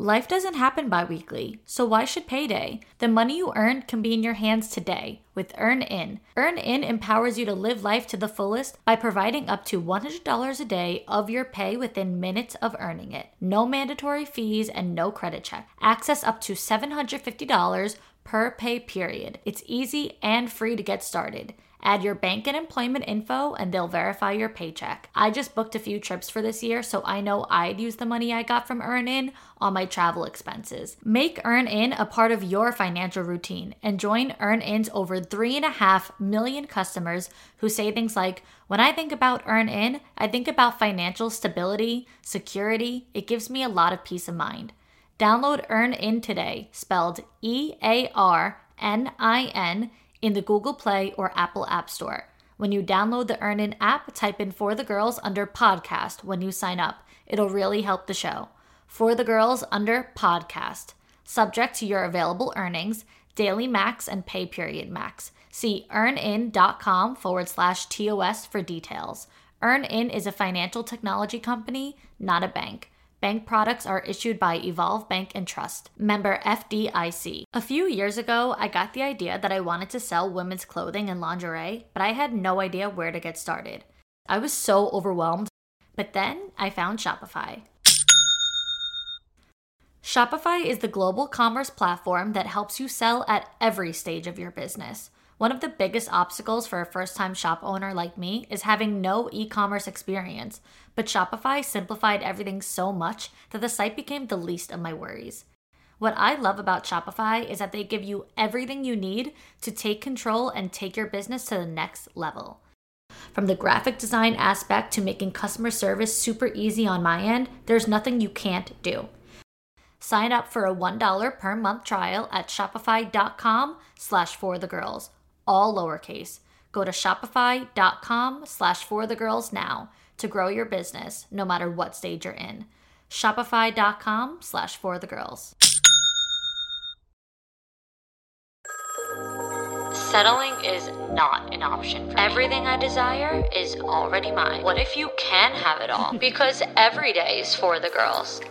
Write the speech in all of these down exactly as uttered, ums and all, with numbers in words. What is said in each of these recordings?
Life doesn't happen bi-weekly, so why should payday? The money you earn can be in your hands today with EarnIn. EarnIn empowers you to live life to the fullest by providing up to one hundred dollars a day of your pay within minutes of earning it. No mandatory fees and no credit check. Access up to seven hundred fifty dollars per pay period. It's easy and free to get started. Add your bank and employment info and they'll verify your paycheck. I just booked a few trips for this year, so I know I'd use the money I got from EarnIn on my travel expenses. Make EarnIn a part of your financial routine and join EarnIn's over three and a half million customers who say things like, when I think about EarnIn, I think about financial stability, security. It gives me a lot of peace of mind. Download EarnIn today, spelled E A R N I N, in the Google Play or Apple App Store. When you download the EarnIn app, type in For the Girls under podcast when you sign up. It'll really help the show. For the Girls under podcast. Subject to your available earnings, daily max and pay period max. See earnin.com forward slash TOS for details. EarnIn is a financial technology company, not a bank. Bank products are issued by Evolve Bank and Trust, member F D I C. A few years ago, I got the idea that I wanted to sell women's clothing and lingerie, but I had no idea where to get started. I was so overwhelmed, but then I found Shopify. Shopify is the global commerce platform that helps you sell at every stage of your business. One of the biggest obstacles for a first-time shop owner like me is having no e-commerce experience, but Shopify simplified everything so much that the site became the least of my worries. What I love about Shopify is that they give you everything you need to take control and take your business to the next level. From the graphic design aspect to making customer service super easy on my end, there's nothing you can't do. Sign up for a one dollar per month trial at shopify.com slash for the girls. All lowercase. Go to shopify.com slash for the girls now to grow your business, no matter what stage you're in. Shopify.com slash for the girls. Settling is not an option for me. Everything I desire is already mine. What if you can have it all? Because every day is for the girls.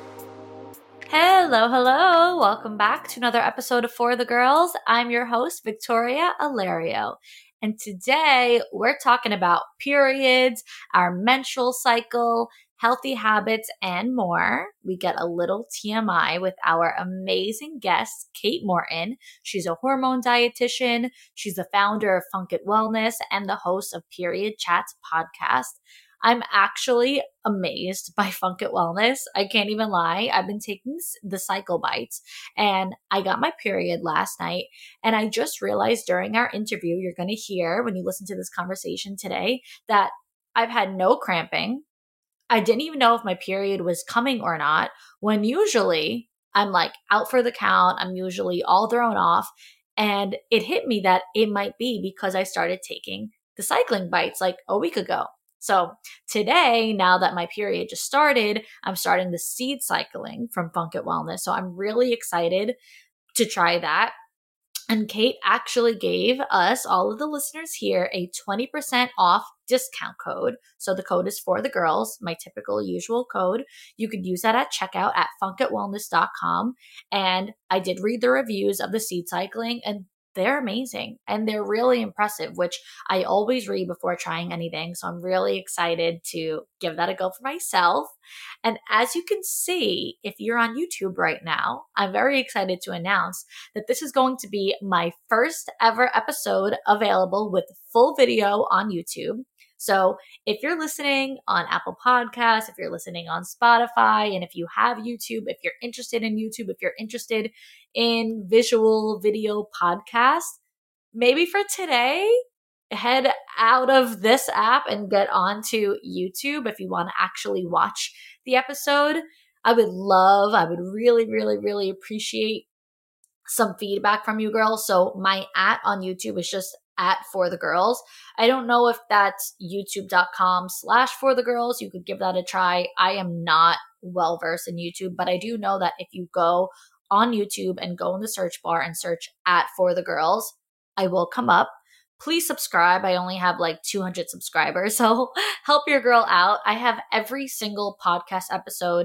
Hello, hello. Welcome back to another episode of For the Girls. I'm your host, Victoria Alario. And today we're talking about periods, our menstrual cycle, healthy habits, and more. We get a little T M I with our amazing guest, Kate Morton. She's a hormone dietitian. She's the founder of Funk It Wellness and the host of Period Chats podcast. I'm actually amazed by Funk It Wellness. I can't even lie. I've been taking the Cycle Bites and I got my period last night. And I just realized during our interview, you're going to hear when you listen to this conversation today, that I've had no cramping. I didn't even know if my period was coming or not, when usually I'm like out for the count. I'm usually all thrown off. And it hit me that it might be because I started taking the cycling bites like a week ago. So today, now that my period just started, I'm starting the seed cycling from Funk It Wellness. So I'm really excited to try that. And Kate actually gave us, all of the listeners here, a twenty percent off discount code. So the code is For the Girls, my typical usual code. You could use that at checkout at funk it wellness dot com. And I did read the reviews of the seed cycling, and they're amazing and they're really impressive, which I always read before trying anything. So I'm really excited to give that a go for myself. And as you can see, if you're on YouTube right now, I'm very excited to announce that this is going to be my first ever episode available with full video on YouTube. So if you're listening on Apple Podcasts, if you're listening on Spotify, and if you have YouTube, if you're interested in YouTube, if you're interested in visual video podcasts, maybe for today, head out of this app and get onto YouTube if you want to actually watch the episode. I would love, I would really, really, really appreciate some feedback from you girls. So my at on YouTube is just at For the Girls. I don't know if that's youtube.com slash For the Girls. You could give that a try. I am not well versed in YouTube, but I do know that if you go on YouTube and go in the search bar and search at For the Girls, I will come up. Please subscribe. I only have like two hundred subscribers, so help your girl out. I have every single podcast episode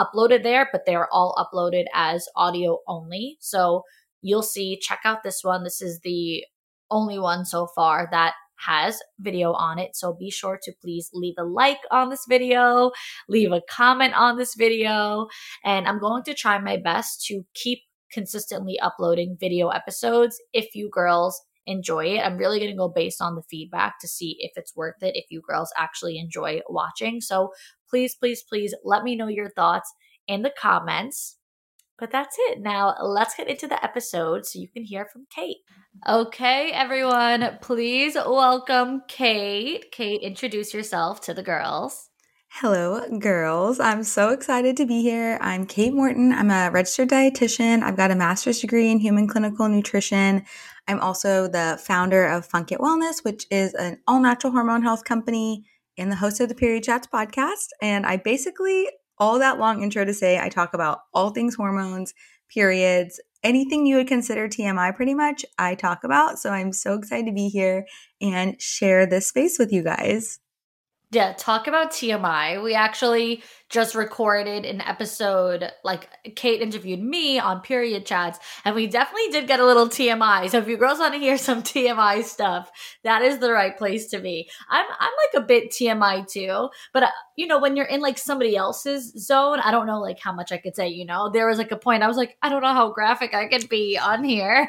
uploaded there, but they're all uploaded as audio only. So you'll see, check out this one. This is the only one so far that has video on it. So be sure to please leave a like on this video, leave a comment on this video, and I'm going to try my best to keep consistently uploading video episodes if you girls enjoy it. I'm really going to go based on the feedback to see if it's worth it, if you girls actually enjoy watching. So please, please, please let me know your thoughts in the comments. But that's it. Now let's get into the episode so you can hear from Kate. Okay, everyone, please welcome Kate. Kate, introduce yourself to the girls. Hello, girls. I'm so excited to be here. I'm Kate Morton. I'm a registered dietitian. I've got a master's degree in human clinical nutrition. I'm also the founder of Funk It Wellness, which is an all-natural hormone health company, and the host of the Period Chats podcast. And I basically, all that long intro to say, I talk about all things hormones, periods, anything you would consider T M I pretty much, I talk about. So I'm so excited to be here and share this space with you guys. Yeah, talk about T M I. We actually just recorded an episode, like Kate interviewed me on Period Chats, and we definitely did get a little T M I. So if you girls want to hear some T M I stuff, that is the right place to be. I'm I'm like a bit T M I too, but uh, you know, when you're in like somebody else's zone, I don't know like how much I could say, you know. There was like a point I was like, I don't know how graphic I could be on here.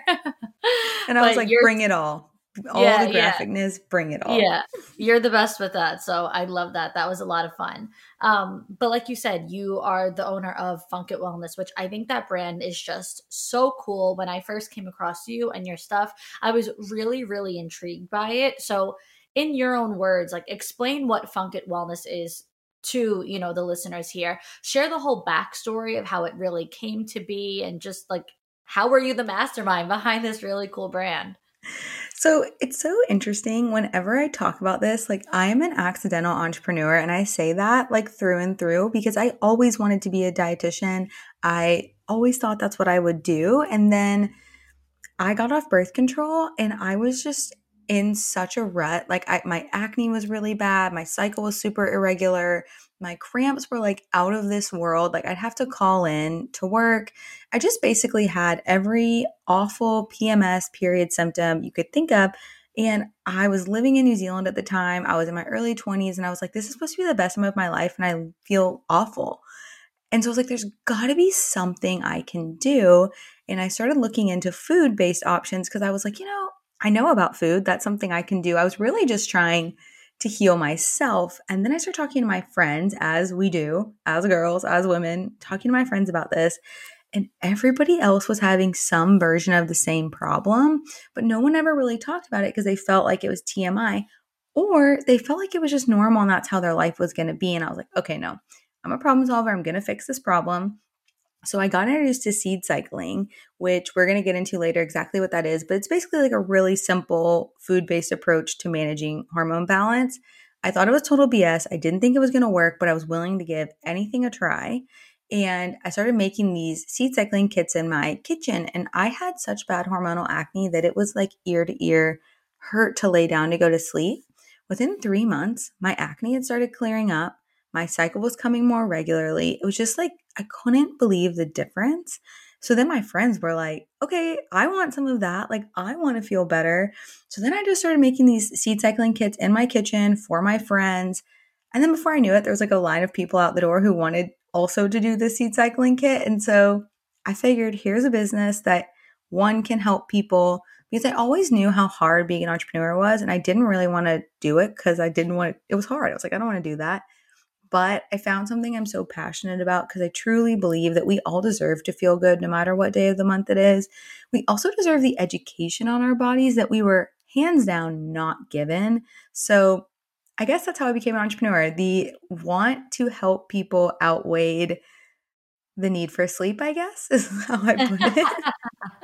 And I was like, bring it all. All yeah, the graphicness, yeah. Bring it all. Yeah, you're the best with that. So I love that. That was a lot of fun. Um, but like you said, you are the owner of Funk It Wellness, which I think that brand is just so cool. When I first came across you and your stuff, I was really, really intrigued by it. So in your own words, like explain what Funk It Wellness is to, you know, the listeners here. Share the whole backstory of how it really came to be and just like, how were you the mastermind behind this really cool brand? So it's so interesting whenever I talk about this, like I am an accidental entrepreneur, and I say that like through and through because I always wanted to be a dietitian. I always thought that's what I would do. And then I got off birth control and I was just in such a rut. Like I, my acne was really bad. My cycle was super irregular. My cramps were like out of this world. Like I'd have to call in to work. I just basically had every awful P M S period symptom you could think of. And I was living in New Zealand at the time. I was in my early twenties and I was like, this is supposed to be the best time of my life. And I feel awful. And so I was like, there's got to be something I can do. And I started looking into food-based options because I was like, you know, I know about food. That's something I can do. I was really just trying to heal myself. And then I started talking to my friends, as we do, as girls, as women, talking to my friends about this. And everybody else was having some version of the same problem, but no one ever really talked about it because they felt like it was T M I, or they felt like it was just normal and that's how their life was going to be. And I was like, okay, no, I'm a problem solver. I'm going to fix this problem. So I got introduced to seed cycling, which we're going to get into later exactly what that is, but it's basically like a really simple food-based approach to managing hormone balance. I thought it was total B S. I didn't think it was going to work, but I was willing to give anything a try. And I started making these seed cycling kits in my kitchen, and I had such bad hormonal acne that it was like ear to ear hurt to lay down to go to sleep. Within three months, my acne had started clearing up. My cycle was coming more regularly. It was just like, I couldn't believe the difference. So then my friends were like, okay, I want some of that. Like, I want to feel better. So then I just started making these seed cycling kits in my kitchen for my friends. And then before I knew it, there was like a line of people out the door who wanted also to do the seed cycling kit. And so I figured, here's a business that one can help people, because I always knew how hard being an entrepreneur was. And I didn't really want to do it because I didn't want to, it was hard. I was like, I don't want to do that. But I found something I'm so passionate about because I truly believe that we all deserve to feel good no matter what day of the month it is. We also deserve the education on our bodies that we were hands down not given. So I guess that's how I became an entrepreneur. The want to help people outweighed the need for sleep, I guess, is how I put it.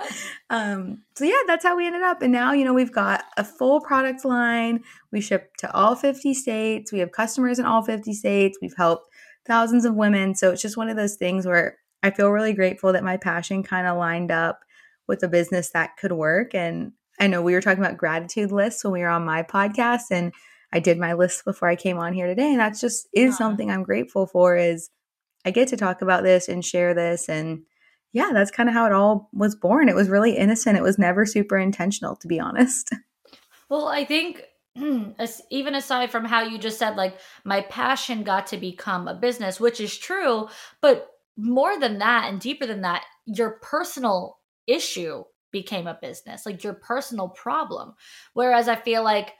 um, so yeah, that's how we ended up. And now, you know, we've got a full product line. We ship to all fifty states. We have customers in all fifty states. We've helped thousands of women. So it's just one of those things where I feel really grateful that my passion kind of lined up with a business that could work. And I know we were talking about gratitude lists when we were on my podcast, and I did my list before I came on here today. And that's just is something I'm grateful for, is I get to talk about this and share this. And yeah, that's kind of how it all was born. It was really innocent. It was never super intentional, to be honest. Well, I think even aside from how you just said, like, my passion got to become a business, which is true, but more than that and deeper than that, your personal issue became a business, like your personal problem. Whereas I feel like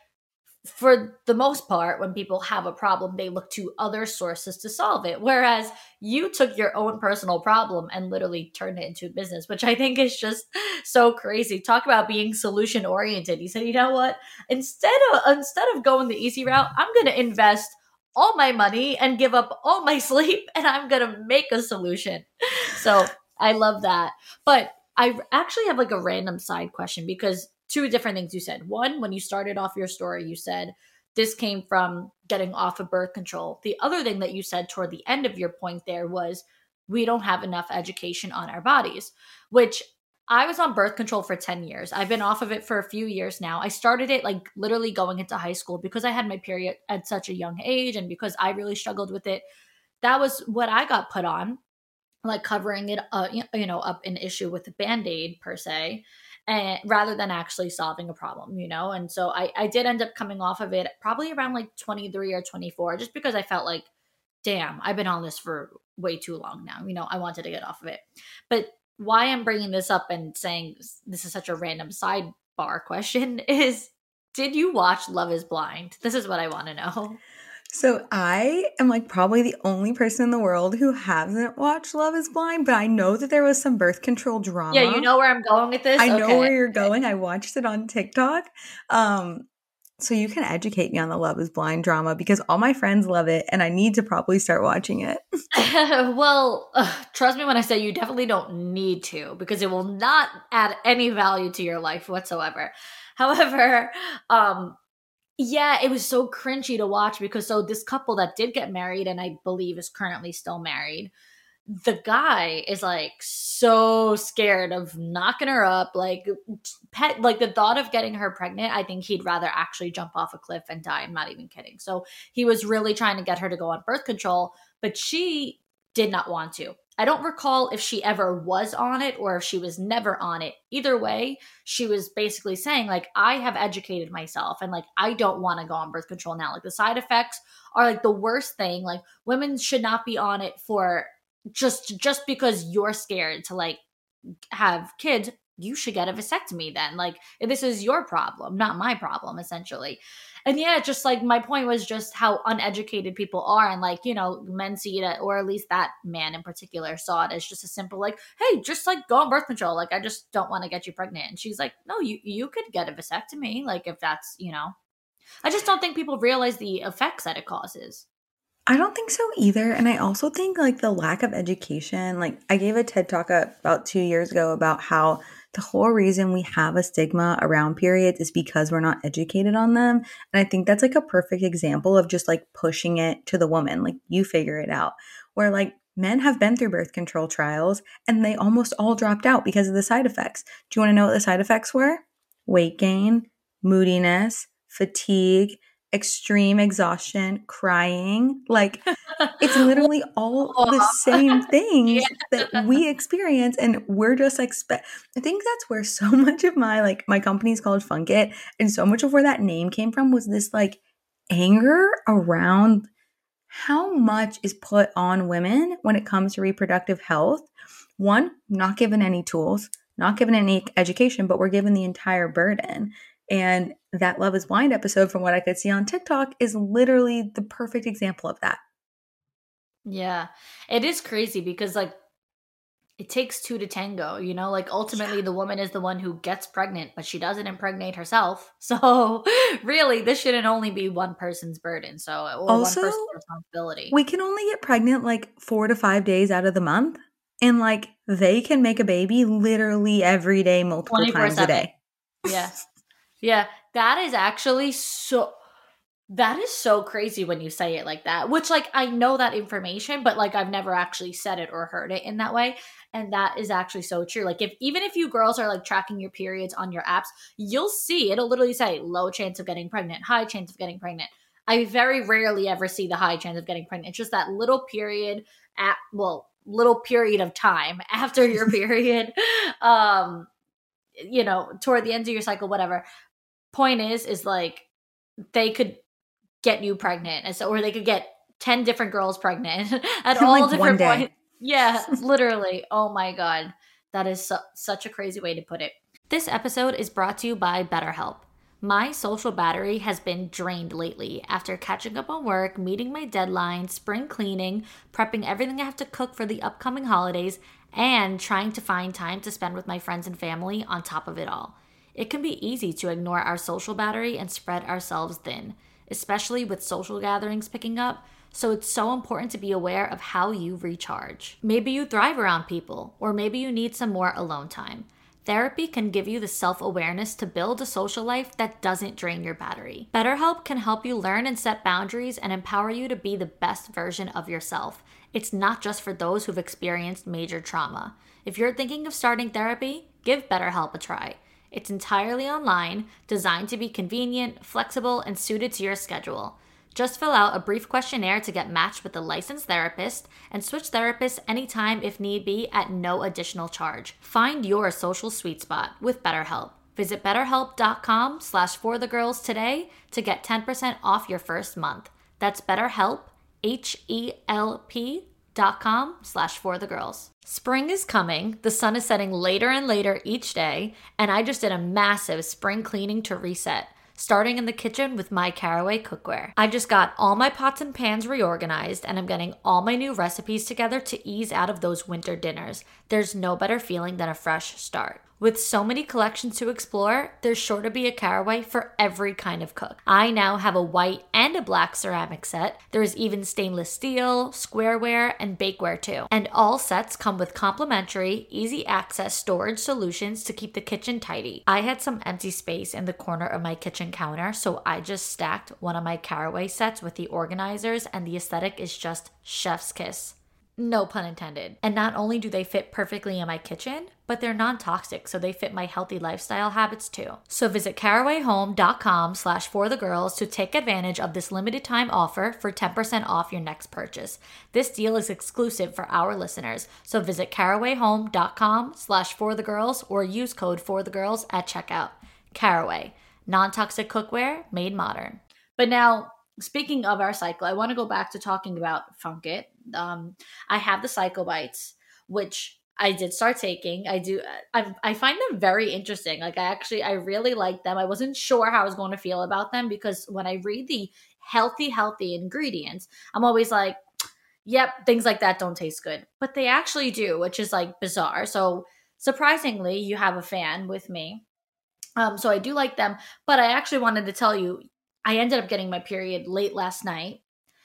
for the most part, when people have a problem, they look to other sources to solve it. Whereas you took your own personal problem and literally turned it into a business, which I think is just so crazy. Talk about being solution oriented. You said, you know what? Instead of instead of going the easy route, I'm going to invest all my money and give up all my sleep, and I'm going to make a solution. So I love that. But I actually have like a random side question, because two different things you said. One, when you started off your story, you said this came from getting off of birth control. The other thing that you said toward the end of your point there was we don't have enough education on our bodies, which I was on birth control for ten years. I've been off of it for a few years now. I started it like literally going into high school because I had my period at such a young age and because I really struggled with it. That was what I got put on, like covering it, uh, you know, up an issue with a Band-Aid per se, and rather than actually solving a problem, you know? And so I, I did end up coming off of it probably around like twenty-three or twenty-four, just because I felt like, damn, I've been on this for way too long now. You know, I wanted to get off of it. But why I'm bringing this up and saying this is such a random sidebar question is, did you watch Love is Blind? This is what I want to know. So I am like probably the only person in the world who hasn't watched Love is Blind, but I know that there was some birth control drama. Yeah, you know where I'm going with this? I know okay. where you're going. I watched it on TikTok. Um, so you can educate me on the Love is Blind drama, because all my friends love it and I need to probably start watching it. Well, uh, trust me when I say you definitely don't need to, because it will not add any value to your life whatsoever. However, um, yeah, it was so cringy to watch, because so this couple that did get married and I believe is currently still married, the guy is like so scared of knocking her up, like pet, like the thought of getting her pregnant. I think he'd rather actually jump off a cliff and die. I'm not even kidding. So he was really trying to get her to go on birth control, but she did not want to. I don't recall if she ever was on it or if she was never on it. Either way, she was basically saying, like, I have educated myself and like I don't want to go on birth control now. Like the side effects are like the worst thing. Like women should not be on it for just just because you're scared to like have kids. You should get a vasectomy then. Like this is your problem, not my problem, essentially. And yeah, just like my point was just how uneducated people are. And like, you know, men see it, or at least that man in particular saw it as just a simple like, hey, just like go on birth control. Like, I just don't want to get you pregnant. And she's like, no, you, you could get a vasectomy. Like if that's, you know, I just don't think people realize the effects that it causes. I don't think so either. And I also think like the lack of education, like I gave a TED talk about two years ago about how the whole reason we have a stigma around periods is because we're not educated on them. And I think that's like a perfect example of just like pushing it to the woman, like you figure it out, where like men have been through birth control trials and they almost all dropped out because of the side effects. Do you want to know what the side effects were? Weight gain, moodiness, fatigue, extreme exhaustion, crying. Like it's literally all the same things yeah. that we experience, and we're just expect. I think that's where so much of my like my company is called Funk It, and so much of where that name came from was this like anger around how much is put on women when it comes to reproductive health. One, not given any tools, not given any education, but we're given the entire burden. And that Love is Blind episode, from what I could see on TikTok, is literally the perfect example of that. Yeah, it is crazy because like it takes two to tango, you know, like ultimately yeah. the woman is the one who gets pregnant, but she doesn't impregnate herself. So really, this shouldn't only be one person's burden. So or also, one person's responsibility. We can only get pregnant like four to five days out of the month. And like they can make a baby literally every day, multiple times a day. Yeah. Yeah, that is actually so, that is so crazy when you say it like that, which like I know that information, but like I've never actually said it or heard it in that way. And that is actually so true. Like if, even if you girls are like tracking your periods on your apps, you'll see, it'll literally say low chance of getting pregnant, high chance of getting pregnant. I very rarely ever see the high chance of getting pregnant. It's just that little period at, well, little period of time after your period, um, you know, toward the end of your cycle, whatever. Point is, is like they could get you pregnant, and so, or they could get ten different girls pregnant at all like different points. Yeah, literally. Oh my God. That is su- such a crazy way to put it. This episode is brought to you by BetterHelp. My social battery has been drained lately after catching up on work, meeting my deadline, spring cleaning, prepping everything I have to cook for the upcoming holidays, and trying to find time to spend with my friends and family on top of it all. It can be easy to ignore our social battery and spread ourselves thin, especially with social gatherings picking up, so it's so important to be aware of how you recharge. Maybe you thrive around people, or maybe you need some more alone time. Therapy can give you the self-awareness to build a social life that doesn't drain your battery. BetterHelp can help you learn and set boundaries and empower you to be the best version of yourself. It's not just for those who've experienced major trauma. If you're thinking of starting therapy, give BetterHelp a try. It's entirely online, designed to be convenient, flexible, and suited to your schedule. Just fill out a brief questionnaire to get matched with a licensed therapist and switch therapists anytime if need be at no additional charge. Find your social sweet spot with BetterHelp. Visit betterhelp.com slash for the girls today to get ten percent off your first month. That's BetterHelp, H-E-L-P dot com slash for the girls. Spring is coming, the sun is setting later and later each day, and I just did a massive spring cleaning to reset, starting in the kitchen with my Caraway cookware. I just got all my pots and pans reorganized, and I'm getting all my new recipes together to ease out of those winter dinners. There's no better feeling than a fresh start. With so many collections to explore, there's sure to be a Caraway for every kind of cook. I now have a white and a black ceramic set. There's even stainless steel, squareware, and bakeware too. And all sets come with complimentary, easy access storage solutions to keep the kitchen tidy. I had some empty space in the corner of my kitchen counter, so I just stacked one of my Caraway sets with the organizers, and the aesthetic is just chef's kiss. No pun intended. And not only do they fit perfectly in my kitchen, but they're non-toxic, so they fit my healthy lifestyle habits too. So visit carawayhome.com slash for the girls to take advantage of this limited time offer for ten percent off your next purchase. This deal is exclusive for our listeners, so visit carawayhome.com slash for the girls or use code for the girls at checkout. Caraway, non-toxic cookware made modern. But now, speaking of our cycle, I want to go back to talking about Funk It. Um, I have the Cycle Bites, which I did start taking. I do. I, I find them very interesting. Like I actually, I really like them. I wasn't sure how I was going to feel about them because when I read the healthy, healthy ingredients, I'm always like, yep, things like that don't taste good. But they actually do, which is like bizarre. So surprisingly, you have a fan with me. Um, so I do like them. But I actually wanted to tell you, I ended up getting my period late last night.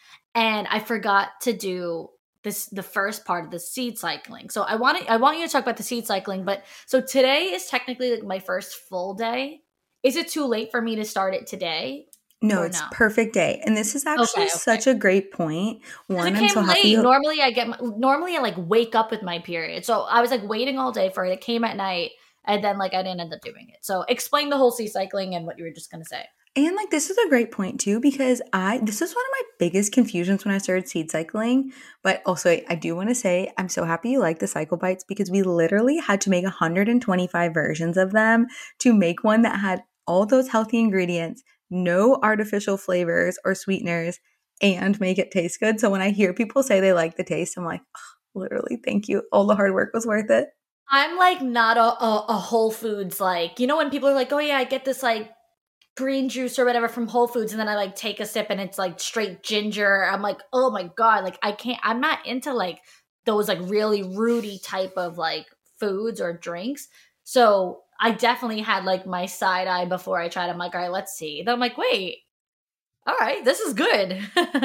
And I forgot to do this, the first part of the seed cycling. So I want to, I want you to talk about the seed cycling, but so today is technically like my first full day. Is it too late for me to start it today? No, it's no? perfect day. And this is actually okay, okay. such a great point. One, it came I'm so late. Happy. Normally I get, my, normally I like wake up with my period. So I was like waiting all day for it. It came at night and then like I didn't end up doing it. So explain the whole seed cycling and what you were just going to say. And like this is a great point too, because I this is one of my biggest confusions when I started seed cycling. But also I do want to say I'm so happy you like the Cycle Bites because we literally had to make one hundred twenty-five versions of them to make one that had all those healthy ingredients, no artificial flavors or sweeteners, and make it taste good. So when I hear people say they like the taste, I'm like, oh, literally, thank you. All the hard work was worth it. I'm like not a, a, a Whole Foods like, you know, when people are like, oh yeah, I get this like green juice or whatever from Whole Foods and then I like take a sip and it's like straight ginger. I'm like, oh my God, like I can't, I'm not into like those like really rooty type of like foods or drinks. So I definitely had like my side eye before I tried. I'm like, all right, let's see. Then I'm like, wait, all right, this is good.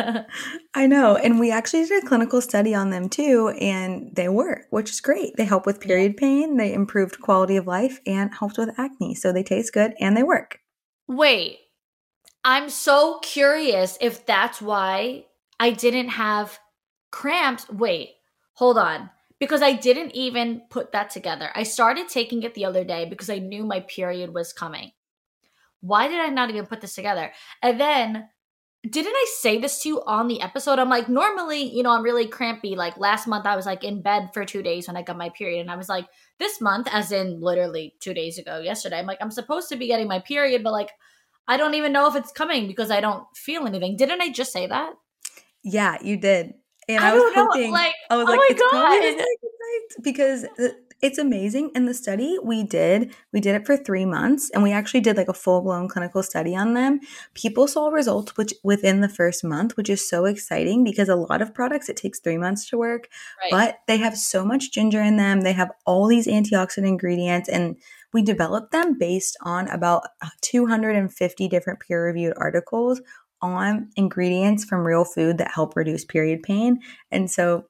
I know. And we actually did a clinical study on them too, and they work, which is great. They help with period pain, they improved quality of life, and helped with acne. So they taste good and they work. Wait, I'm so curious if that's why I didn't have cramps. Wait, hold on. Because I didn't even put that together. I started taking it the other day because I knew my period was coming. Why did I not even put this together? And then didn't I say this to you on the episode? I'm like, normally, you know, I'm really crampy. Like last month I was like in bed for two days when I got my period. And I was like, this month, as in literally two days ago, yesterday, I'm like, I'm supposed to be getting my period, but like, I don't even know if it's coming because I don't feel anything. Didn't I just say that? Yeah, you did. And I I was don't know, hoping, like, I was oh like, my it's probably the God. cycle bites because the- it's amazing. And the study we did, we did it for three months and we actually did like a full blown clinical study on them. People saw results which within the first month, which is so exciting because a lot of products, it takes three months to work, Right. but they have so much ginger in them. They have all these antioxidant ingredients and we developed them based on about two hundred fifty different peer reviewed articles on ingredients from real food that help reduce period pain. And so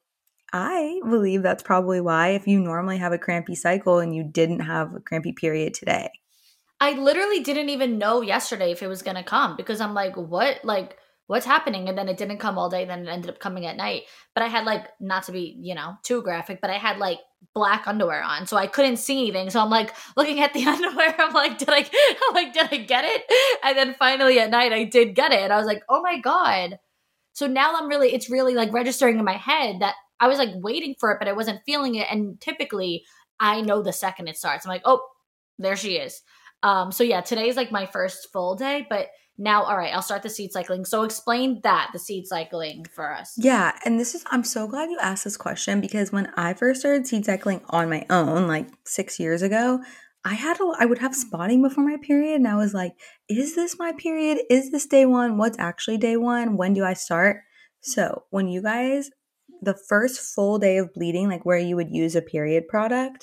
I believe that's probably why if you normally have a crampy cycle and you didn't have a crampy period today. I literally didn't even know yesterday if it was going to come because I'm like, what? Like, what's happening? And then it didn't come all day. Then it ended up coming at night. But I had like, not to be, you know, too graphic, but I had like black underwear on. So I couldn't see anything. So I'm like looking at the underwear. I'm like, did I, I'm like, did I get it? And then finally at night I did get it. And I was like, oh my God. So now I'm really, it's really like registering in my head that I was like waiting for it, but I wasn't feeling it. And typically I know the second it starts. I'm like, oh, there she is. Um, so yeah, today's like my first full day, but now, all right, I'll start the seed cycling. So explain that, the seed cycling for us. Yeah. And this is, I'm so glad you asked this question because when I first started seed cycling on my own, like six years ago, I had, a, I would have spotting before my period. And I was like, is this my period? Is this day one? What's actually day one? When do I start? So when you guys, the first full day of bleeding, like where you would use a period product,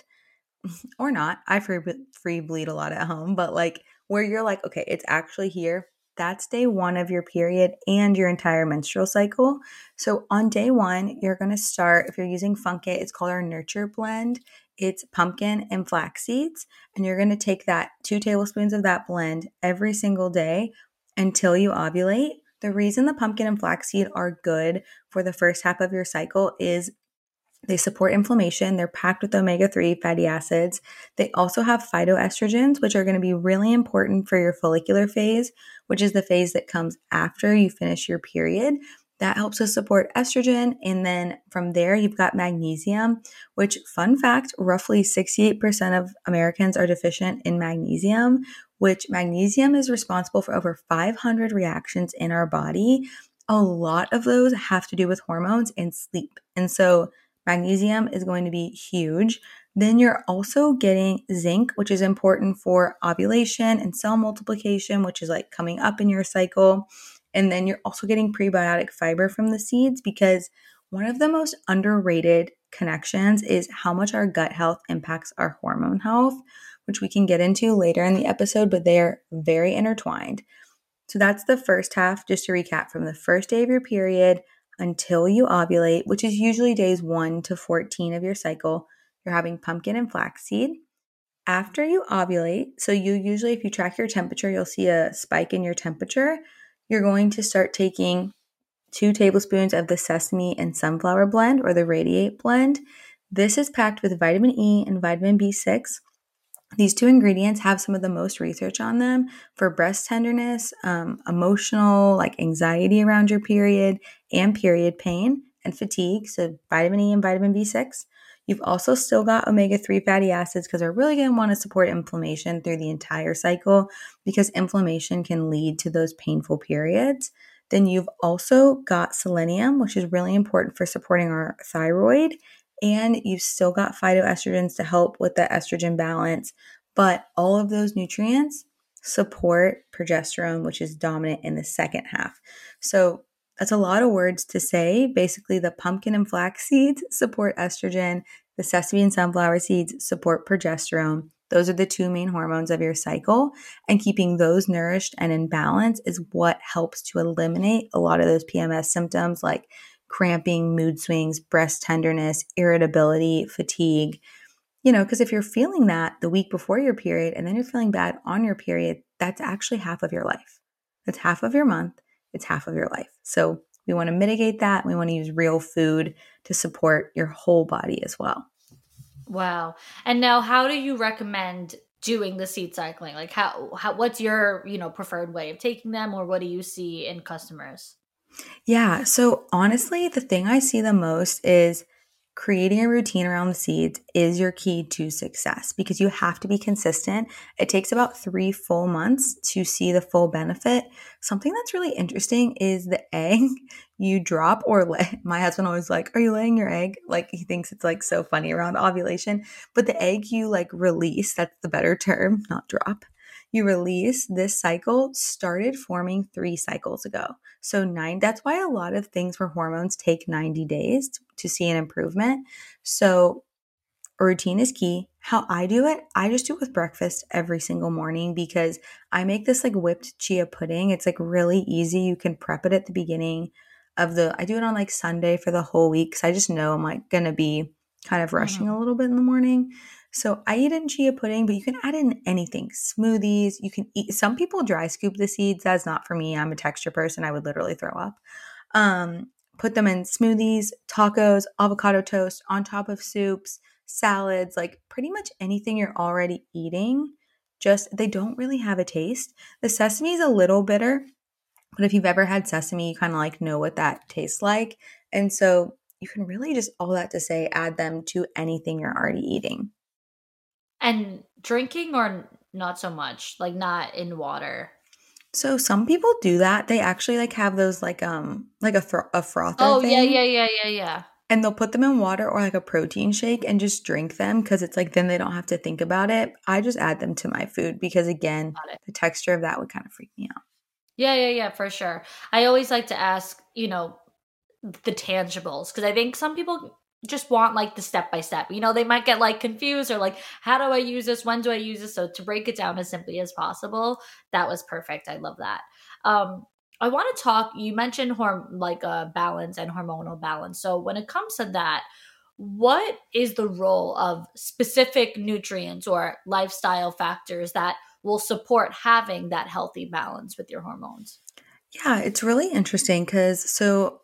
or not. I free, free bleed a lot at home, but like where you're like, okay, it's actually here. That's day one of your period and your entire menstrual cycle. So on day one, you're going to start, if you're using Funk It, it's called our Nurture Blend. It's pumpkin and flax seeds. And you're going to take that two tablespoons of that blend every single day until you ovulate. The reason the pumpkin and flaxseed are good for the first half of your cycle is they support inflammation. They're packed with omega three fatty acids. They also have phytoestrogens, which are going to be really important for your follicular phase, which is the phase that comes after you finish your period. That helps us support estrogen. And then from there, you've got magnesium, which, fun fact, roughly sixty-eight percent of Americans are deficient in magnesium, which magnesium is responsible for over five hundred reactions in our body. A lot of those have to do with hormones and sleep. And so magnesium is going to be huge. Then you're also getting zinc, which is important for ovulation and cell multiplication, which is like coming up in your cycle. And then you're also getting prebiotic fiber from the seeds because one of the most underrated connections is how much our gut health impacts our hormone health, which we can get into later in the episode, but they are very intertwined. So that's the first half, just to recap, from the first day of your period until you ovulate, which is usually days one to fourteen of your cycle, you're having pumpkin and flaxseed. After you ovulate, so you usually, if you track your temperature, you'll see a spike in your temperature. You're going to start taking two tablespoons of the sesame and sunflower blend or the Radiate blend. This is packed with vitamin E and vitamin B six. These two ingredients have some of the most research on them for breast tenderness, um, emotional, like anxiety around your period, and period pain and fatigue. So vitamin E and vitamin B six. You've also still got omega three fatty acids because we're really going to want to support inflammation through the entire cycle because inflammation can lead to those painful periods. Then you've also got selenium, which is really important for supporting our thyroid. And you've still got phytoestrogens to help with the estrogen balance. But all of those nutrients support progesterone, which is dominant in the second half. So that's a lot of words to say. Basically, the pumpkin and flax seeds support estrogen. The sesame and sunflower seeds support progesterone. Those are the two main hormones of your cycle. And keeping those nourished and in balance is what helps to eliminate a lot of those P M S symptoms like cramping, mood swings, breast tenderness, irritability, fatigue. You know, because if you're feeling that the week before your period and then you're feeling bad on your period, that's actually half of your life. That's half of your month. It's half of your life. So we want to mitigate that. We want to use real food to support your whole body as well. Wow. And now how do you recommend doing the seed cycling? Like how, how what's your, you know, preferred way of taking them, or what do you see in customers? Yeah. So honestly, the thing I see the most is creating a routine around the seeds is your key to success because you have to be consistent. It takes about three full months to see the full benefit. Something that's really interesting is the egg you drop or lay. My husband always like, are you laying your egg? Like he thinks it's like so funny around ovulation, but the egg you like release, that's the better term, not drop. You release this cycle started forming three cycles ago. So nine, that's why a lot of things for hormones take ninety days to, to see an improvement. So a routine is key. How I do it, I just do it with breakfast every single morning because I make this like whipped chia pudding. It's like really easy. You can prep it at the beginning of the, I do it on like Sunday for the whole week because I just know I'm like going to be kind of rushing Mhm. a little bit in the morning. So I eat in chia pudding, but you can add in anything. Smoothies, you can eat. Some people dry scoop the seeds. That's not for me. I'm a texture person. I would literally throw up. Um, put them in smoothies, tacos, avocado toast, on top of soups, salads, like pretty much anything you're already eating. Just they don't really have a taste. The sesame is a little bitter, but if you've ever had sesame, you kind of like know what that tastes like. And so you can really just, all that to say, add them to anything you're already eating. And drinking or not so much, like not in water. So some people do that. They actually like have those like um like a fro- a frother Oh yeah, thing, yeah, yeah, yeah, yeah. and they'll put them in water or like a protein shake and just drink them because it's like then they don't have to think about it. I just add them to my food because again, Got it. the texture of that would kind of freak me out. Yeah, yeah, yeah, for sure. I always like to ask, you know, the tangibles because I think some people just want like the step by step. You know, they might get like confused or like, how do I use this? When do I use this? So to break it down as simply as possible, that was perfect. I love that. Um, I want to talk. You mentioned horm like uh, balance and hormonal balance. So when it comes to that, what is the role of specific nutrients or lifestyle factors that will support having that healthy balance with your hormones? Yeah, it's really interesting because so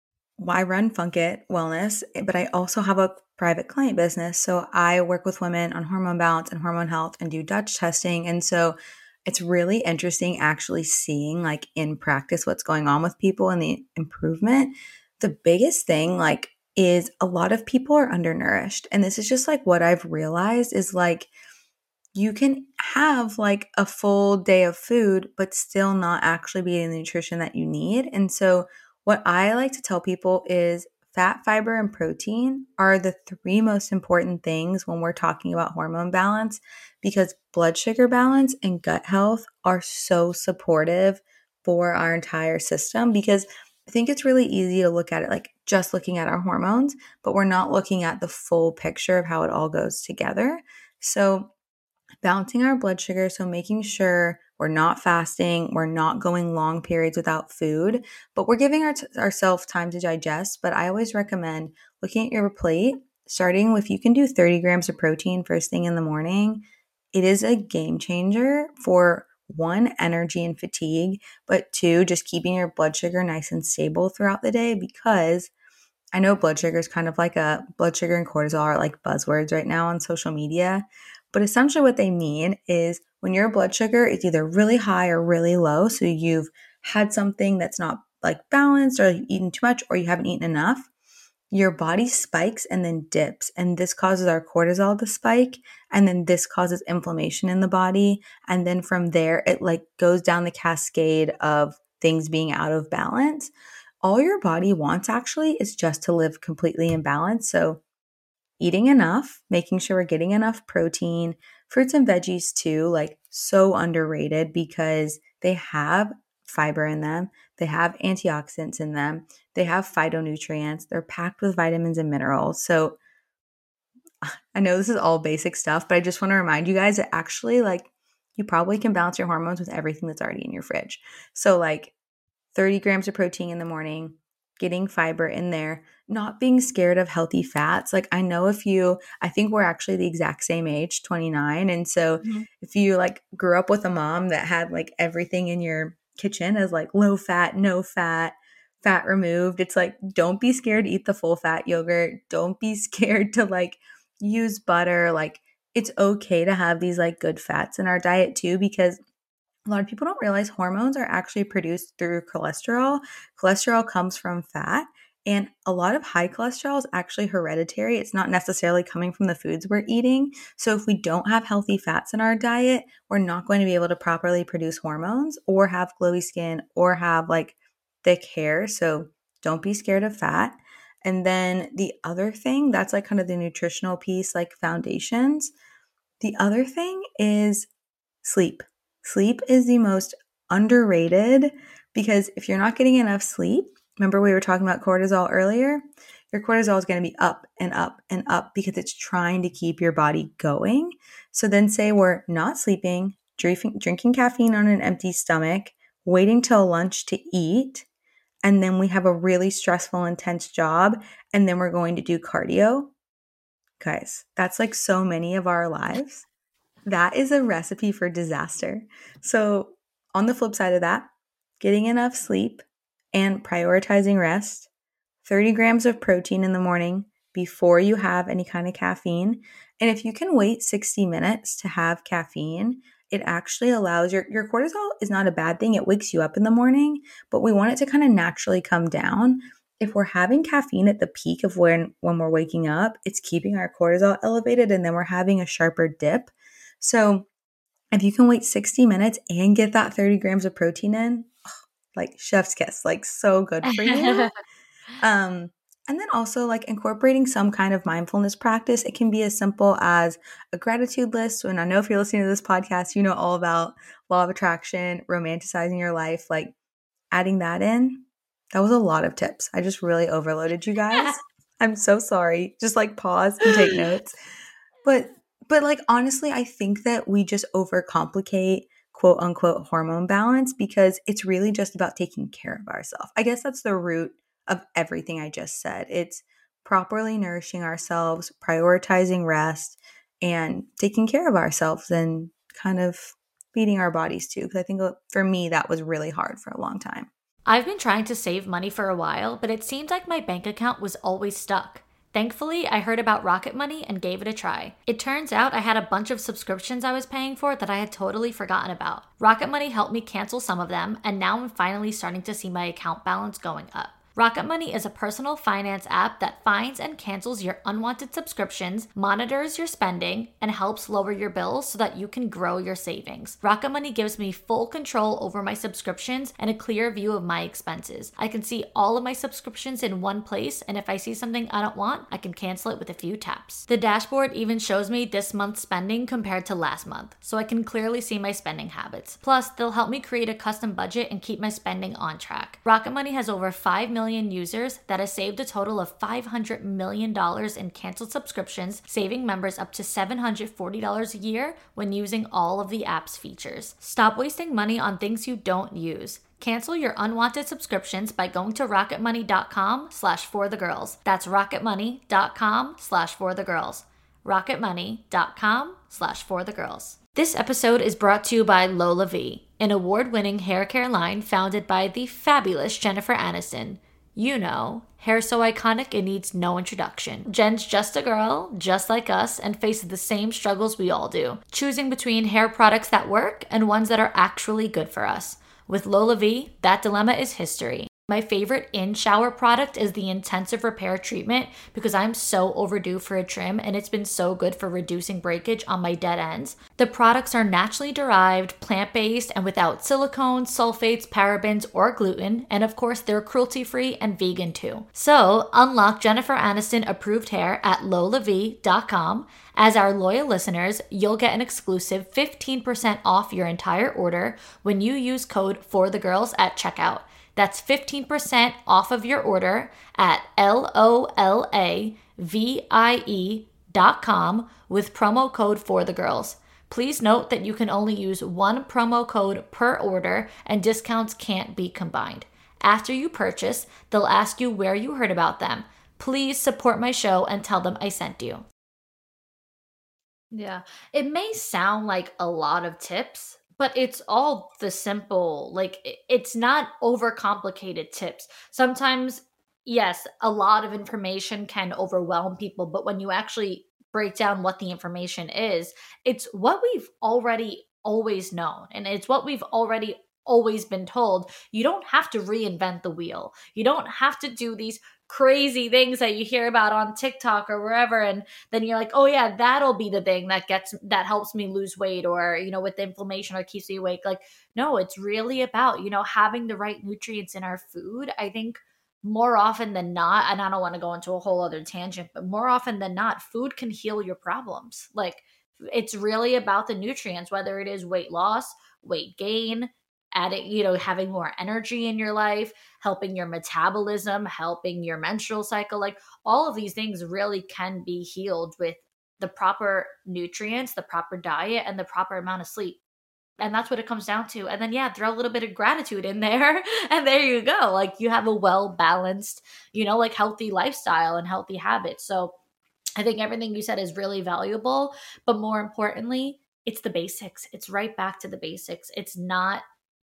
I run Funkit Wellness, but I also have a private client business. So I work with women on hormone balance and hormone health and do Dutch testing. And so it's really interesting actually seeing like in practice what's going on with people and the improvement. The biggest thing like is a lot of people are undernourished. And this is just like what I've realized is like you can have like a full day of food, but still not actually be getting the nutrition that you need. And so, what I like to tell people is fat, fiber, and protein are the three most important things when we're talking about hormone balance because blood sugar balance and gut health are so supportive for our entire system. Because I think it's really easy to look at it like just looking at our hormones, but we're not looking at the full picture of how it all goes together. So, balancing our blood sugar, so making sure we're not fasting, we're not going long periods without food, but we're giving our t- ourselves time to digest. But I always recommend looking at your plate, starting with you can do thirty grams of protein first thing in the morning. It is a game changer for one, energy and fatigue, but two, just keeping your blood sugar nice and stable throughout the day because I know blood sugar is kind of like a blood sugar and cortisol are like buzzwords right now on social media. But essentially, what they mean is when your blood sugar is either really high or really low, so you've had something that's not like balanced or you've eaten too much or you haven't eaten enough, your body spikes and then dips. And this causes our cortisol to spike. And then this causes inflammation in the body. And then from there, it like goes down the cascade of things being out of balance. All your body wants actually is just to live completely in balance. So eating enough, making sure we're getting enough protein, fruits and veggies too, like so underrated because they have fiber in them, they have antioxidants in them, they have phytonutrients, they're packed with vitamins and minerals. So I know this is all basic stuff, but I just want to remind you guys that actually like you probably can balance your hormones with everything that's already in your fridge. So like thirty grams of protein in the morning, getting fiber in there, not being scared of healthy fats. Like I know if you, I think we're actually the exact same age, twenty-nine. And so Mhm. if you like grew up with a mom that had like everything in your kitchen as like low fat, no fat, fat removed, it's like, don't be scared to eat the full fat yogurt. Don't be scared to like use butter. Like it's okay to have these like good fats in our diet too, because a lot of people don't realize hormones are actually produced through cholesterol. Cholesterol comes from fat, and a lot of high cholesterol is actually hereditary. It's not necessarily coming from the foods we're eating. So if we don't have healthy fats in our diet, we're not going to be able to properly produce hormones or have glowy skin or have like thick hair. So don't be scared of fat. And then the other thing, that's like kind of the nutritional piece, like foundations. The other thing is sleep. Sleep is the most underrated, because if you're not getting enough sleep, remember we were talking about cortisol earlier? Your cortisol is going to be up and up and up because it's trying to keep your body going. So then say we're not sleeping, drinking, drinking caffeine on an empty stomach, waiting till lunch to eat, and then we have a really stressful, intense job, and then we're going to do cardio. Guys, that's like so many of our lives. That is a recipe for disaster. So on the flip side of that, getting enough sleep and prioritizing rest, thirty grams of protein in the morning before you have any kind of caffeine. And if you can wait sixty minutes to have caffeine, it actually allows your, your cortisol is not a bad thing. It wakes you up in the morning, but we want it to kind of naturally come down. If we're having caffeine at the peak of when, when we're waking up, it's keeping our cortisol elevated, and then we're having a sharper dip. So if you can wait sixty minutes and get that thirty grams of protein in, oh, like chef's kiss, like so good for you. um, and then also like incorporating some kind of mindfulness practice. It can be as simple as a gratitude list. And I know if you're listening to this podcast, you know all about law of attraction, romanticizing your life, like adding that in. That was a lot of tips. I just really overloaded you guys. I'm so sorry. Just like pause and take notes. But But like, honestly, I think that we just overcomplicate quote unquote hormone balance, because it's really just about taking care of ourselves. I guess that's the root of everything I just said. It's properly nourishing ourselves, prioritizing rest, and taking care of ourselves and kind of feeding our bodies too. Because I think for me, that was really hard for a long time. I've been trying to save money for a while, but it seemed like my bank account was always stuck. Thankfully, I heard about Rocket Money and gave it a try. It turns out I had a bunch of subscriptions I was paying for that I had totally forgotten about. Rocket Money helped me cancel some of them, and now I'm finally starting to see my account balance going up. Rocket Money is a personal finance app that finds and cancels your unwanted subscriptions, monitors your spending, and helps lower your bills so that you can grow your savings. Rocket Money gives me full control over my subscriptions and a clear view of my expenses. I can see all of my subscriptions in one place, and if I see something I don't want, I can cancel it with a few taps. The dashboard even shows me this month's spending compared to last month, so I can clearly see my spending habits. Plus, they'll help me create a custom budget and keep my spending on track. Rocket Money has over five million users that has saved a total of five hundred million dollars in canceled subscriptions, saving members up to seven hundred forty dollars a year when using all of the app's features. Stop wasting money on things you don't use. Cancel your unwanted subscriptions by going to rocketmoney.com slash for the girls. That's rocketmoney.com slash for the girls. rocketmoney.com slash for the girls. This episode is brought to you by LolaVie, an award-winning hair care line founded by the fabulous Jennifer Aniston. You know, hair so iconic it needs no introduction. Jen's just a girl, just like us, and faces the same struggles we all do, choosing between hair products that work and ones that are actually good for us. With LolaVie, that dilemma is history. My favorite in-shower product is the Intensive Repair Treatment because I'm so overdue for a trim, and it's been so good for reducing breakage on my dead ends. The products are naturally derived, plant-based, and without silicones, sulfates, parabens, or gluten, and of course they're cruelty-free and vegan too. So unlock Jennifer Aniston approved hair at lola vie dot com. As our loyal listeners, you'll get an exclusive fifteen percent off your entire order when you use code FORTHEGIRLS at checkout. That's fifteen percent off of your order at L O L A V I E dot com with promo code for the girls. Please note that you can only use one promo code per order and discounts can't be combined. After you purchase, they'll ask you where you heard about them. Please support my show and tell them I sent you. Yeah, it may sound like a lot of tips, but it's all the simple, like it's not overcomplicated tips. Sometimes, yes, a lot of information can overwhelm people, but when you actually break down what the information is. It's what we've already always known, and it's what we've already always been told. You don't have to reinvent the wheel. You don't have to do these crazy things that you hear about on TikTok or wherever, and then you're like, oh yeah, that'll be the thing that gets that helps me lose weight, or you know, with inflammation, or keeps me awake. Like, no, it's really about, you know, having the right nutrients in our food. I think more often than not, and I don't want to go into a whole other tangent, but more often than not, food can heal your problems. Like, it's really about the nutrients, whether it is weight loss, weight gain, adding, you know, having more energy in your life, helping your metabolism, helping your menstrual cycle. Like, all of these things really can be healed with the proper nutrients, the proper diet, and the proper amount of sleep. And that's what it comes down to. And then, yeah, throw a little bit of gratitude in there. And there you go. Like, you have a well-balanced, you know, like healthy lifestyle and healthy habits. So I think everything you said is really valuable. But more importantly, it's the basics. It's right back to the basics. It's not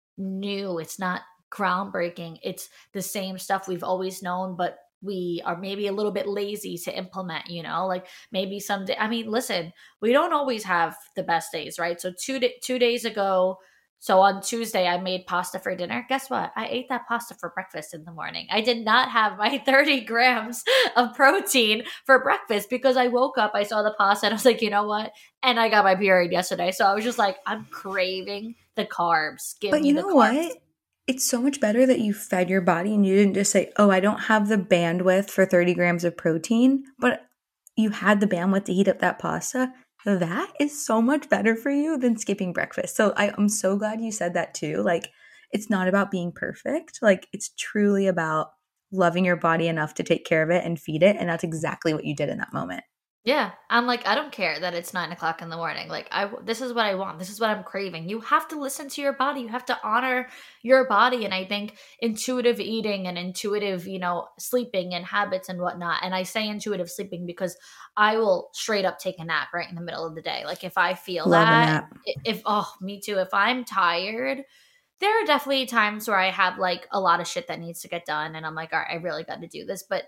new. It's not groundbreaking. It's the same stuff we've always known, but we are maybe a little bit lazy to implement, you know, like maybe someday. I mean, listen, we don't always have the best days, right? So two, d- two days ago, so on Tuesday, I made pasta for dinner. Guess what? I ate that pasta for breakfast in the morning. I did not have my thirty grams of protein for breakfast because I woke up, I saw the pasta, and I was like, you know what? And I got my period yesterday. So I was just like, I'm craving the carbs. Give But me you the know carbs. what? It's so much better that you fed your body and you didn't just say, oh, I don't have the bandwidth for thirty grams of protein, but you had the bandwidth to heat up that pasta. That is so much better for you than skipping breakfast. So I, I'm so glad you said that too. Like, it's not about being perfect. Like, it's truly about loving your body enough to take care of it and feed it. And that's exactly what you did in that moment. Yeah, I'm like, I don't care that it's nine o'clock in the morning. Like, I this is what I want. This is what I'm craving. You have to listen to your body. You have to honor your body. And I think intuitive eating and intuitive, you know, sleeping and habits and whatnot. And I say intuitive sleeping because I will straight up take a nap right in the middle of the day. Like, if I feel Love a that, nap. if oh, me too. If I'm tired, there are definitely times where I have like a lot of shit that needs to get done, and I'm like, all right, I really got to do this, but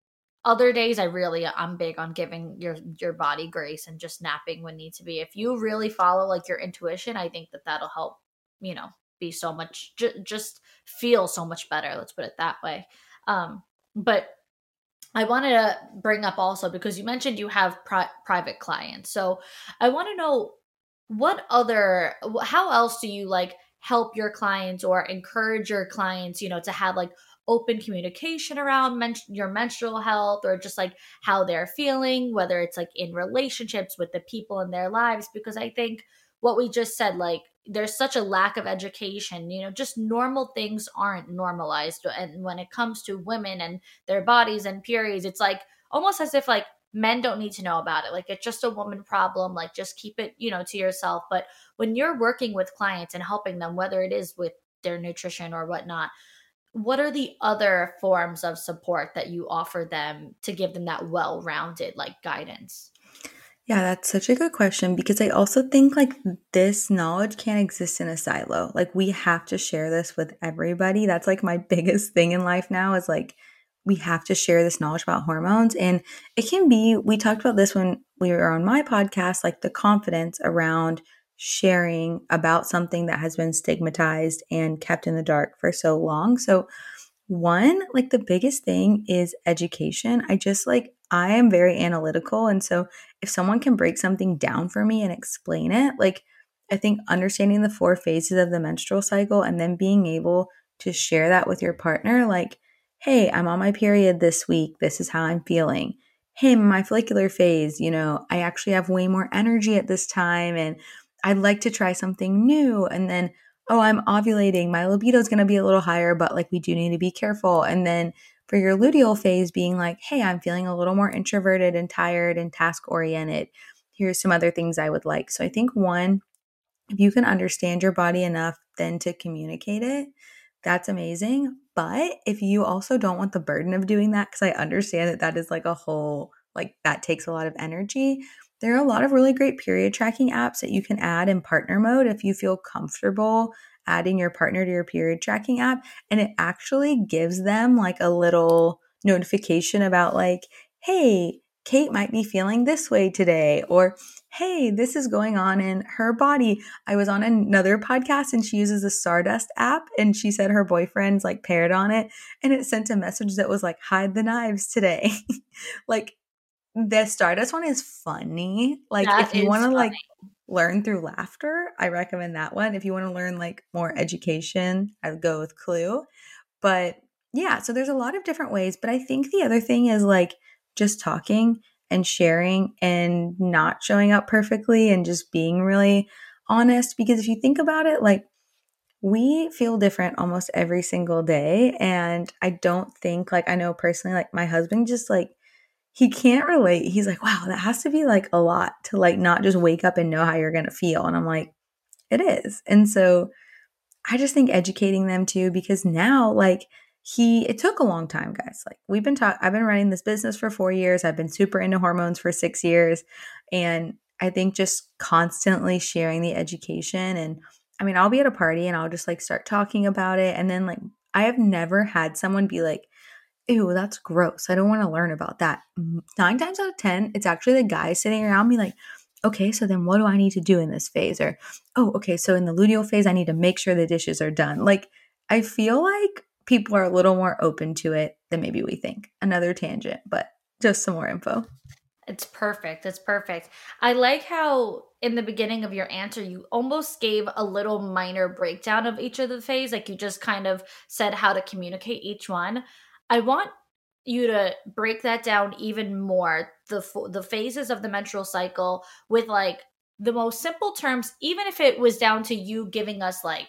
other days I really I'm big on giving your your body grace and just napping when need to be. If you really follow like your intuition, I think that that'll help, you know, be so much ju- just feel so much better, let's put it that way. Um but I wanted to bring up also, because you mentioned you have pri- private clients. So I want to know, what other how else do you like help your clients or encourage your clients, you know, to have like open communication around men- your menstrual health, or just like how they're feeling, whether it's like in relationships with the people in their lives? Because I think what we just said, like, there's such a lack of education, you know, just normal things aren't normalized. And when it comes to women and their bodies and periods, it's like almost as if like men don't need to know about it. Like, it's just a woman problem. Like, just keep it, you know, to yourself. But when you're working with clients and helping them, whether it is with their nutrition or whatnot, what are the other forms of support that you offer them to give them that well-rounded like guidance? Yeah, that's such a good question, because I also think like this knowledge can't exist in a silo. Like, we have to share this with everybody. That's like my biggest thing in life now, is like, we have to share this knowledge about hormones. And it can be, we talked about this when we were on my podcast, like the confidence around sharing about something that has been stigmatized and kept in the dark for so long. So one, like the biggest thing is education. I just like, I am very analytical. And so if someone can break something down for me and explain it, like, I think understanding the four phases of the menstrual cycle and then being able to share that with your partner, like, hey, I'm on my period this week. This is how I'm feeling. Hey, my follicular phase, you know, I actually have way more energy at this time and I'd like to try something new. And then, oh, I'm ovulating. My libido is going to be a little higher, but like, we do need to be careful. And then for your luteal phase, being like, hey, I'm feeling a little more introverted and tired and task oriented. Here's some other things I would like. So I think one, if you can understand your body enough then to communicate it, that's amazing. But if you also don't want the burden of doing that, because I understand that that is like a whole, like that takes a lot of energy, there are a lot of really great period tracking apps that you can add in partner mode if you feel comfortable adding your partner to your period tracking app. And it actually gives them like a little notification about like, hey, Kate might be feeling this way today, or hey, this is going on in her body. I was on another podcast and she uses the Stardust app and she said her boyfriend's like paired on it and it sent a message that was like, hide the knives today. Like the Stardust one is funny. Like That if you is want to funny. like learn through laughter, I recommend that one. If you want to learn like more education, I would go with Clue. But yeah, so there's a lot of different ways. But I think the other thing is like just talking and sharing and not showing up perfectly and just being really honest. Because if you think about it, like we feel different almost every single day. And I don't think, like, I know personally, like my husband just like, he can't relate. He's like, wow, that has to be like a lot to like not just wake up and know how you're going to feel. And I'm like, it is. And so I just think educating them too, because now like he, it took a long time, guys. Like we've been talking, I've been running this business for four years. I've been super into hormones for six years. And I think just constantly sharing the education. And I mean, I'll be at a party and I'll just like start talking about it. And then like, I have never had someone be like, ew, that's gross. I don't want to learn about that. Nine times out of ten, it's actually the guy sitting around me like, okay, so then what do I need to do in this phase? Or, oh, okay, so in the luteal phase, I need to make sure the dishes are done. Like, I feel like people are a little more open to it than maybe we think. Another tangent, but just some more info. It's perfect. It's perfect. I like how in the beginning of your answer, you almost gave a little minor breakdown of each of the phase. Like you just kind of said how to communicate each one. I want you to break that down even more, the the phases of the menstrual cycle with like the most simple terms, even if it was down to you giving us like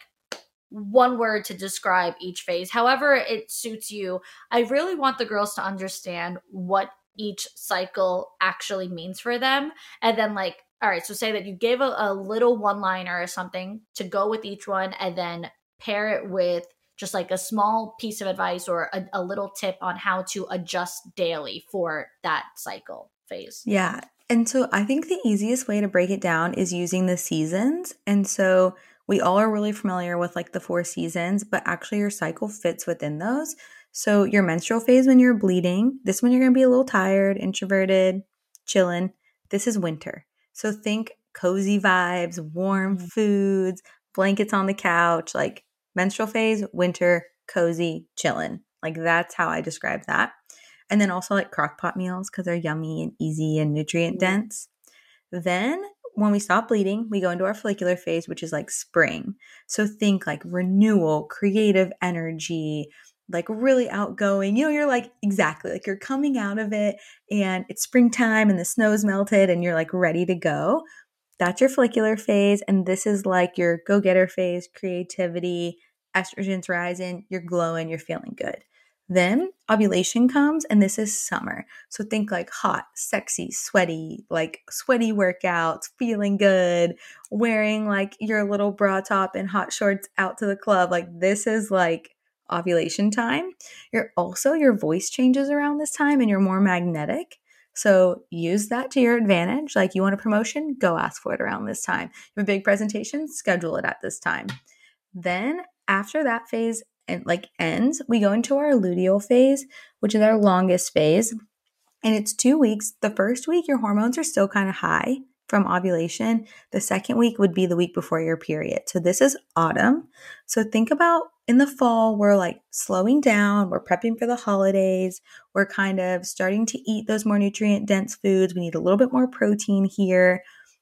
one word to describe each phase, however it suits you. I really want the girls to understand what each cycle actually means for them. And then like, all right, so say that you gave a, a little one-liner or something to go with each one, and then pair it with just like a small piece of advice or a, a little tip on how to adjust daily for that cycle phase. Yeah. And so I think the easiest way to break it down is using the seasons. And so we all are really familiar with like the four seasons, but actually your cycle fits within those. So your menstrual phase when you're bleeding, this one you're going to be a little tired, introverted, chilling. This is winter. So think cozy vibes, warm mm-hmm. foods, blankets on the couch, like menstrual phase, winter, cozy, chilling. Like that's how I describe that. And then also like crock pot meals because they're yummy and easy and nutrient dense. Mm-hmm. Then when we stop bleeding, we go into our follicular phase, which is like spring. So think like renewal, creative energy, like really outgoing. You know, you're like, exactly, like you're coming out of it and it's springtime and the snow's melted and you're like ready to go. That's your follicular phase. And this is like your go-getter phase, creativity, estrogen's rising, you're glowing, you're feeling good. Then ovulation comes and this is summer. So think like hot, sexy, sweaty, like sweaty workouts, feeling good, wearing like your little bra top and hot shorts out to the club. Like this is like ovulation time. You're also, your voice changes around this time and you're more magnetic. So use that to your advantage. Like you want a promotion, go ask for it around this time. You have a big presentation, schedule it at this time. Then after that phase and like ends, we go into our luteal phase, which is our longest phase. And it's two weeks. The first week, your hormones are still kind of high from ovulation. The second week would be the week before your period. So this is autumn. So think about in the fall, we're like slowing down. We're prepping for the holidays. We're kind of starting to eat those more nutrient dense foods. We need a little bit more protein here,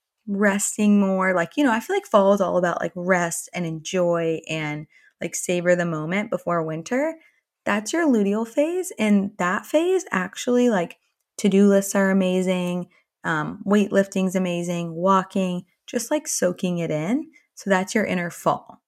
resting more. Like, you know, I feel like fall is all about like rest and enjoy and like savor the moment before winter. That's your luteal phase. And that phase actually, like, to-do lists are amazing. Um, weightlifting's amazing. Walking, just like soaking it in. So that's your inner fall.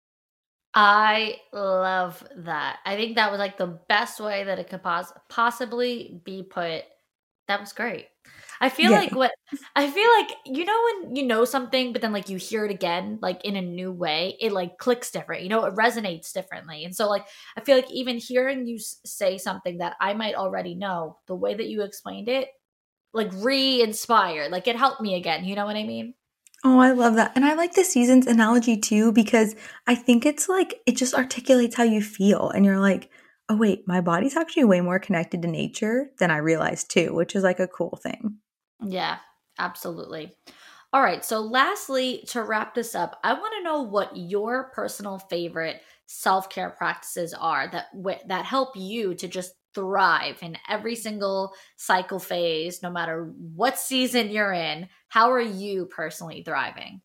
I love that. I think that was like the best way that it could pos- possibly be put. That was great. I feel yeah. like what I feel like, you know, when you know something, but then like you hear it again, like in a new way, it like clicks different, you know, it resonates differently. And so like, I feel like even hearing you say something that I might already know, the way that you explained it, like re-inspired, like it helped me again. You know what I mean? Oh, I love that. And I like the seasons analogy too, because I think it's like, it just articulates how you feel. And you're like, oh wait, my body's actually way more connected to nature than I realized too, which is like a cool thing. Yeah, absolutely. All right. So, lastly, to wrap this up, I want to know what your personal favorite self care practices are that w- that help you to just thrive in every single cycle phase, no matter what season you're in. How are you personally thriving?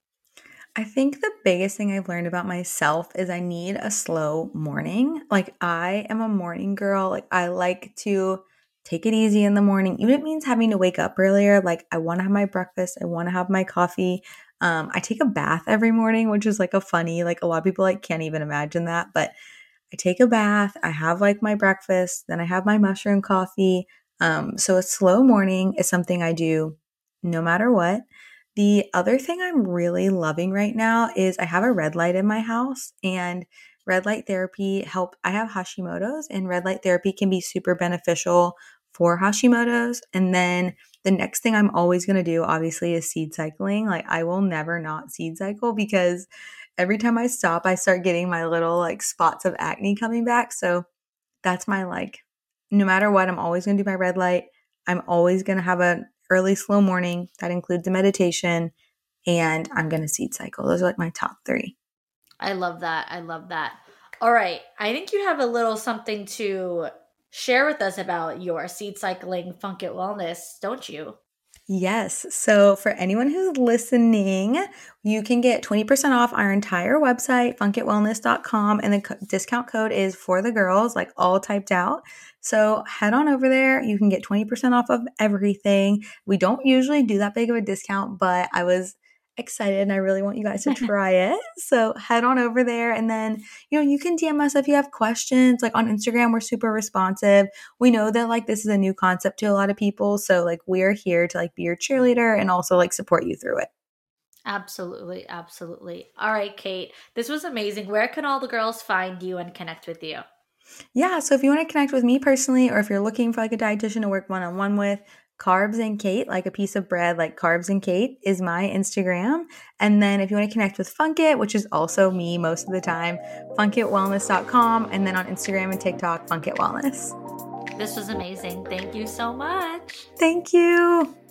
I think the biggest thing I've learned about myself is I need a slow morning. Like, I am a morning girl. Like, I like to take it easy in the morning, even if it means having to wake up earlier. Like, I want to have my breakfast, I want to have my coffee. Um, I take a bath every morning, which is like a funny, like, a lot of people like can't even imagine that, but I take a bath, I have like my breakfast, then I have my mushroom coffee. Um, so a slow morning is something I do no matter what. The other thing I'm really loving right now is I have a red light in my house, and red light therapy help. I have Hashimoto's, and red light therapy can be super beneficial for Hashimoto's. And then the next thing I'm always going to do obviously is seed cycling. Like, I will never not seed cycle because every time I stop, I start getting my little like spots of acne coming back. So that's my like, no matter what, I'm always going to do my red light. I'm always going to have an early, slow morning that includes a meditation, and I'm going to seed cycle. Those are like my top three. I love that. I love that. All right. I think you have a little something to share with us about your seed cycling Funk It Wellness, don't you? Yes. So for anyone who's listening, you can get twenty percent off our entire website, funk it wellness dot com. And the co- discount code is for the girls, like all typed out. So head on over there. You can get twenty percent off of everything. We don't usually do that big of a discount, but I was excited and I really want you guys to try it. So head on over there, and then, you know, you can D M us if you have questions. Like on Instagram, we're super responsive. We know that like this is a new concept to a lot of people. So like we're here to like be your cheerleader and also like support you through it. Absolutely. Absolutely. All right, Kate. This was amazing. Where can all the girls find you and connect with you? Yeah. So if you want to connect with me personally, or if you're looking for like a dietitian to work one on one with, Carbs and Kate, like a piece of bread, like Carbs and Kate is my Instagram. And then if you want to connect with Funk It, which is also me most of the time, funk it wellness dot com. And then on Instagram and TikTok, Funk It Wellness. This was amazing. Thank you so much. Thank you.